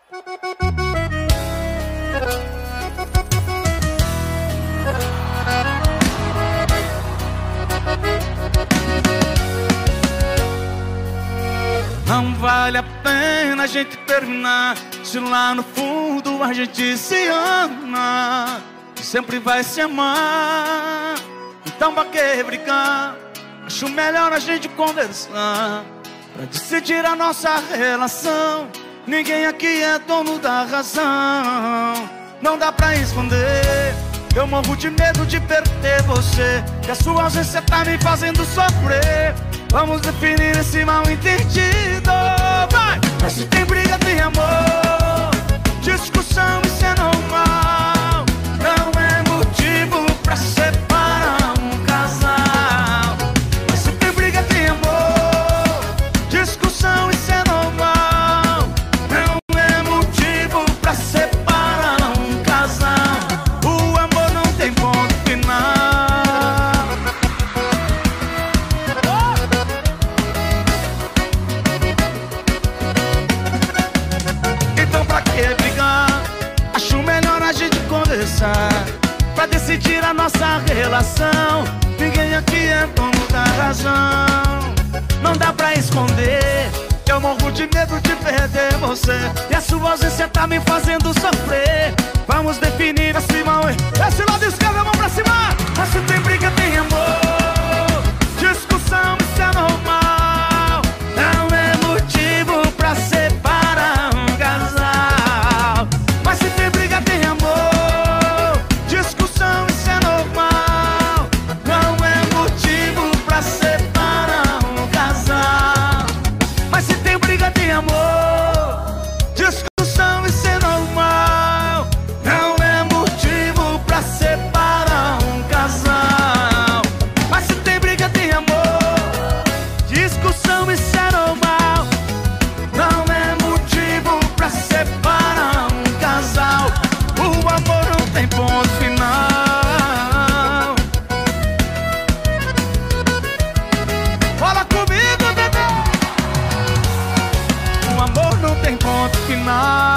Não vale a pena a gente terminar se lá no fundo a gente se ama e sempre vai se amar. Então pra que brigar? Acho melhor a gente conversar pra decidir a nossa relação. Ninguém aqui é dono da razão. Não dá pra esconder, eu morro de medo de perder você, que a sua ausência tá me fazendo sofrer. Vamos definir esse mal entendido. Vai! Mas se tem briga, tem amor. Discussão, isso é normal. Não é motivo pra separar um casal. Mas se tem briga, tem amor. Discussão, isso é normal. Não é motivo pra separar um casal. O amor não tem ponto final. Acho melhor a gente conversar pra decidir a nossa relação. Ninguém aqui é dono da razão. Não dá pra esconder, eu morro de medo de perder você, e a sua ausência tá me fazendo sofrer. Vamos definir esse mal. Esse lado esquerdo, a mão pra cima. Mas se tem briga, tem amor. Discussão, isso é normal. Não é motivo pra separar um casal. Mas se tem briga, tem amor. Discussão, isso é normal. Não é motivo pra separar um casal. Mas se tem briga, tem amor. Discussão, isso é normal. Não é motivo pra separar um casal. Mas se tem briga, tem amor. Discussão, isso é normal. Não é motivo pra separar um casal. O amor não tem ponto final. Fala comigo, bebê. O amor não tem ponto final.